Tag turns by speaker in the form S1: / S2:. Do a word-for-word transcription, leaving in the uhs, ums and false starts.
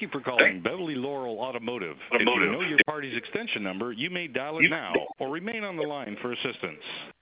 S1: you for calling Beverly Laurel Automotive. If you know your party's extension number, you may dial it now or remain on the line for assistance.